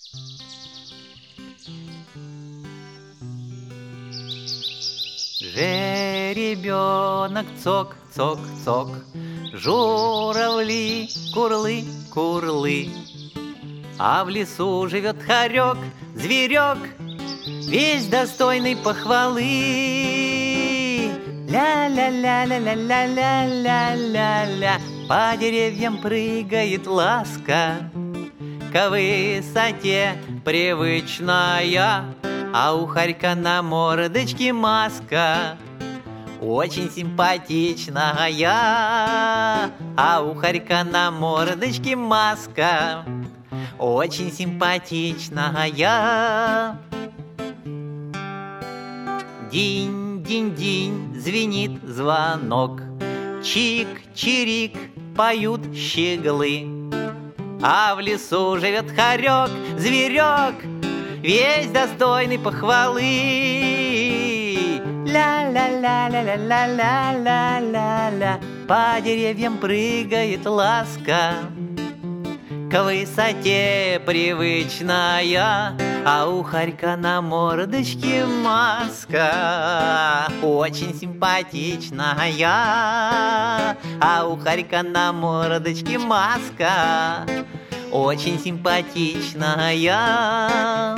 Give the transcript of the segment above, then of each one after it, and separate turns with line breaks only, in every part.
Жеребенок цок, цок, цок, журавли, курлы, курлы. А в лесу живет хорек, зверек, весь достойный похвалы. Ля-ля-ля-ля-ля-ля-ля-ля-ля, по деревьям прыгает ласка, к высоте привычная, а у хорька на мордочке маска очень симпатичная, а у хорька на мордочке маска очень симпатичная. Динь-динь-динь, звенит звонок, чик-чирик, поют щеглы. А в лесу живет хорек, зверек, весь достойный похвалы. Ля-ля-ля-ля-ля-ля-ля-ля, по деревьям прыгает ласка, к высоте привычная, а у хорька на мордочке маска очень симпатичная, а у хорька на мордочке маска очень симпатичная.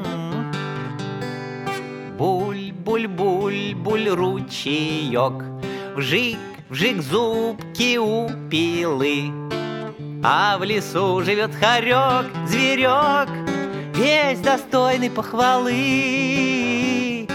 Буль-буль-буль-буль ручеек, вжик-вжик зубки у пилы. А в лесу живет хорек, зверек, весь достойный похвалы.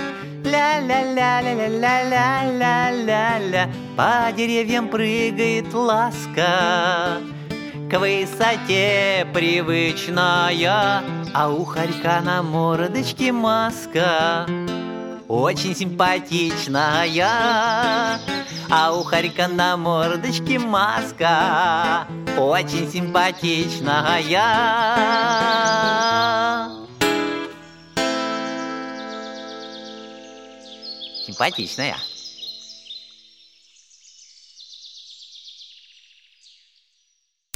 Ля-ля-ля-ля-ля-ля-ля-ля, по деревьям прыгает ласка, к высоте привычная, а у хорька на мордочке маска очень симпатичная, а у хорька на мордочке маска очень симпатичная. Симпатичная.